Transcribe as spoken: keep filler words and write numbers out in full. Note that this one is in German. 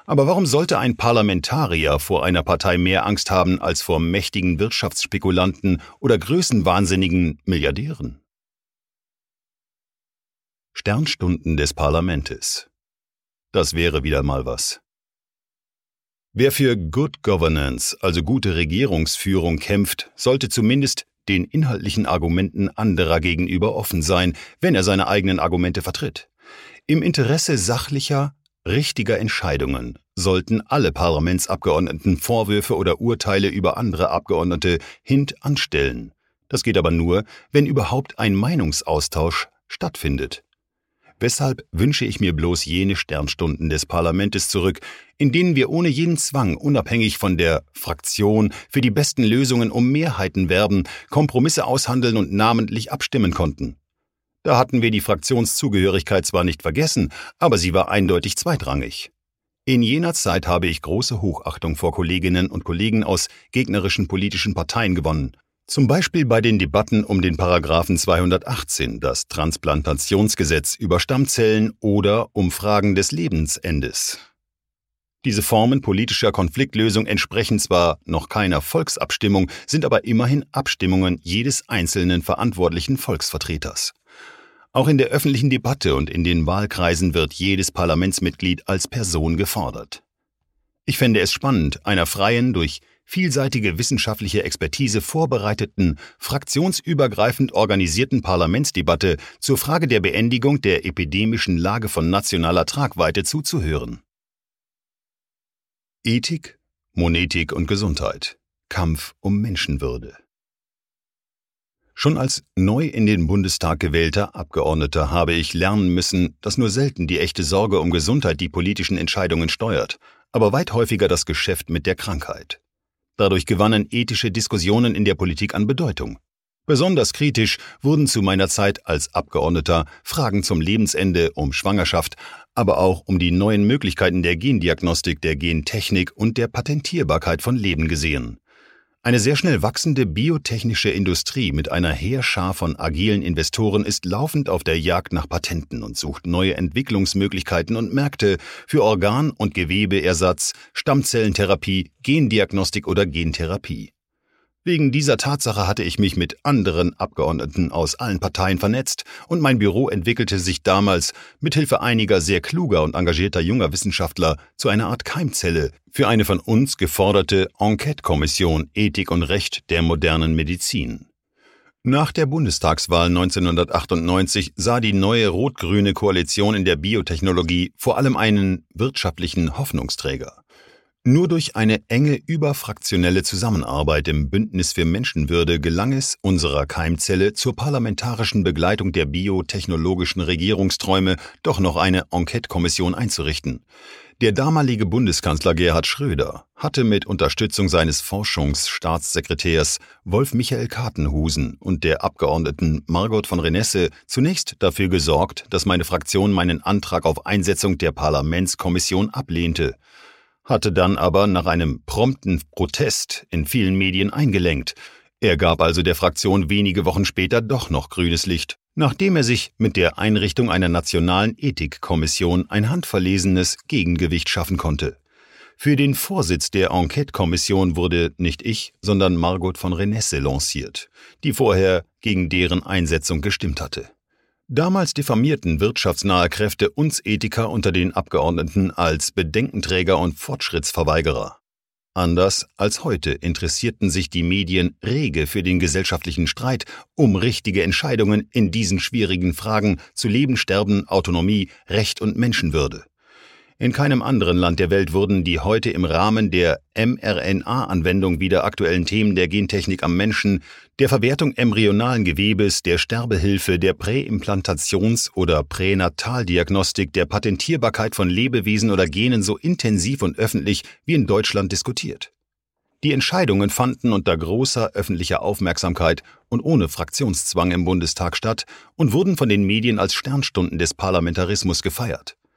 Aber warum sollte ein Parlamentarier vor einer Partei mehr Angst haben als vor mächtigen Wirtschaftsspekulanten oder größenwahnsinnigen Milliardären? Sternstunden des Parlamentes. Das wäre wieder mal was. Wer für Good Governance, also gute Regierungsführung, kämpft, sollte zumindest den inhaltlichen Argumenten anderer gegenüber offen sein, wenn er seine eigenen Argumente vertritt. Im Interesse sachlicher, richtiger Entscheidungen sollten alle Parlamentsabgeordneten Vorwürfe oder Urteile über andere Abgeordnete hintanstellen. Das geht aber nur, wenn überhaupt ein Meinungsaustausch stattfindet. Weshalb wünsche ich mir bloß jene Sternstunden des Parlamentes zurück, in denen wir ohne jeden Zwang, unabhängig von der Fraktion, für die besten Lösungen um Mehrheiten werben, Kompromisse aushandeln und namentlich abstimmen konnten. Da hatten wir die Fraktionszugehörigkeit zwar nicht vergessen, aber sie war eindeutig zweitrangig. In jener Zeit habe ich große Hochachtung vor Kolleginnen und Kollegen aus gegnerischen politischen Parteien gewonnen. Zum Beispiel bei den Debatten um den Paragraphen zweihundertachtzehn, das Transplantationsgesetz über Stammzellen oder um Fragen des Lebensendes. Diese Formen politischer Konfliktlösung entsprechen zwar noch keiner Volksabstimmung, sind aber immerhin Abstimmungen jedes einzelnen verantwortlichen Volksvertreters. Auch in der öffentlichen Debatte und in den Wahlkreisen wird jedes Parlamentsmitglied als Person gefordert. Ich fände es spannend, einer freien, durch vielseitige wissenschaftliche Expertise vorbereiteten, fraktionsübergreifend organisierten Parlamentsdebatte zur Frage der Beendigung der epidemischen Lage von nationaler Tragweite zuzuhören. Ethik, Monetik und Gesundheit. Kampf um Menschenwürde. Schon als neu in den Bundestag gewählter Abgeordneter habe ich lernen müssen, dass nur selten die echte Sorge um Gesundheit die politischen Entscheidungen steuert, aber weit häufiger das Geschäft mit der Krankheit. Dadurch gewannen ethische Diskussionen in der Politik an Bedeutung. Besonders kritisch wurden zu meiner Zeit als Abgeordneter Fragen zum Lebensende, um Schwangerschaft, aber auch um die neuen Möglichkeiten der Gendiagnostik, der Gentechnik und der Patentierbarkeit von Leben gesehen. Eine sehr schnell wachsende biotechnische Industrie mit einer Heerschar von agilen Investoren ist laufend auf der Jagd nach Patenten und sucht neue Entwicklungsmöglichkeiten und Märkte für Organ- und Gewebeersatz, Stammzellentherapie, Gendiagnostik oder Gentherapie. Wegen dieser Tatsache hatte ich mich mit anderen Abgeordneten aus allen Parteien vernetzt und mein Büro entwickelte sich damals mithilfe einiger sehr kluger und engagierter junger Wissenschaftler zu einer Art Keimzelle für eine von uns geforderte Enquete-Kommission Ethik und Recht der modernen Medizin. Nach der Bundestagswahl neunzehnhundertachtundneunzig sah die neue rot-grüne Koalition in der Biotechnologie vor allem einen wirtschaftlichen Hoffnungsträger. Nur durch eine enge überfraktionelle Zusammenarbeit im Bündnis für Menschenwürde gelang es unserer Keimzelle zur parlamentarischen Begleitung der biotechnologischen Regierungsträume doch noch eine Enquete-Kommission einzurichten. Der damalige Bundeskanzler Gerhard Schröder hatte mit Unterstützung seines Forschungsstaatssekretärs Wolf-Michael Katenhusen und der Abgeordneten Margot von Renesse zunächst dafür gesorgt, dass meine Fraktion meinen Antrag auf Einsetzung der Parlamentskommission ablehnte, hatte dann aber nach einem prompten Protest in vielen Medien eingelenkt. Er gab also der Fraktion wenige Wochen später doch noch grünes Licht, nachdem er sich mit der Einrichtung einer nationalen Ethikkommission ein handverlesenes Gegengewicht schaffen konnte. Für den Vorsitz der Enquete-Kommission wurde nicht ich, sondern Margot von Renesse lanciert, die vorher gegen deren Einsetzung gestimmt hatte. Damals diffamierten wirtschaftsnahe Kräfte uns Ethiker unter den Abgeordneten als Bedenkenträger und Fortschrittsverweigerer. Anders als heute interessierten sich die Medien rege für den gesellschaftlichen Streit um richtige Entscheidungen in diesen schwierigen Fragen zu Leben, Sterben, Autonomie, Recht und Menschenwürde. In keinem anderen Land der Welt wurden die heute im Rahmen der mRNA-Anwendung wieder aktuellen Themen der Gentechnik am Menschen, der Verwertung embryonalen Gewebes, der Sterbehilfe, der Präimplantations- oder Pränataldiagnostik, der Patentierbarkeit von Lebewesen oder Genen so intensiv und öffentlich wie in Deutschland diskutiert. Die Entscheidungen fanden unter großer öffentlicher Aufmerksamkeit und ohne Fraktionszwang im Bundestag statt und wurden von den Medien als Sternstunden des Parlamentarismus gefeiert.